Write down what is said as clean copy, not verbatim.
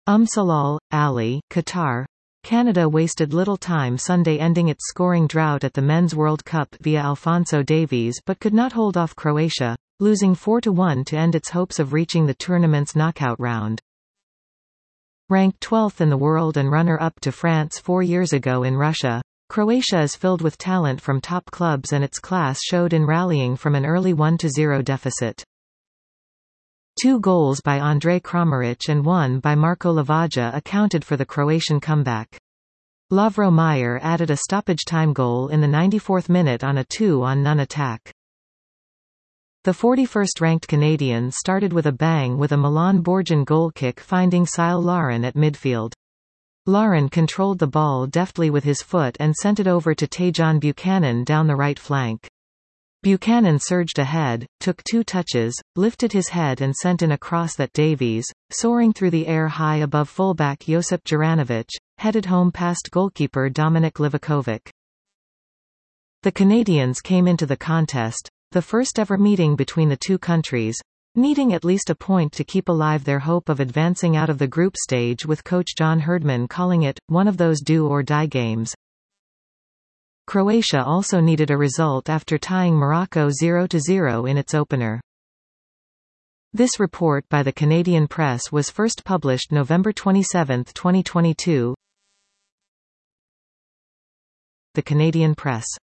Salal, Ali, Qatar. Canada wasted little time Sunday, ending its scoring drought at the Men's World Cup via Alphonso Davies, but could not hold off Croatia, losing 4-1 to end its hopes of reaching the tournament's knockout round. Ranked 12th in the world and runner-up to France 4 years ago in Russia, Croatia is filled with talent from top clubs, and its class showed in rallying from an early 1-0 deficit. 2 goals by Andrej Kramaric and 1 by Marko Lavaja accounted for the Croatian comeback. Lovro Majer added a stoppage-time goal in the 94th minute on a 2-on-none attack. The 41st-ranked Canadians started with a bang, with a Milan Borjan goal kick finding Cyle Larin at midfield. Larin controlled the ball deftly with his foot and sent it over to Tajon Buchanan down the right flank. Buchanan surged ahead, took 2 touches, lifted his head and sent in a cross that Davies, soaring through the air high above fullback Josip Juranovic, headed home past goalkeeper Dominik Livakovic. The Canadians came into the contest, the first ever meeting between the two countries, needing at least a point to keep alive their hope of advancing out of the group stage, with coach John Herdman calling it one of those do-or-die games. Croatia also needed a result after tying Morocco 0-0 in its opener. This report by the Canadian Press was first published November 27, 2022. The Canadian Press.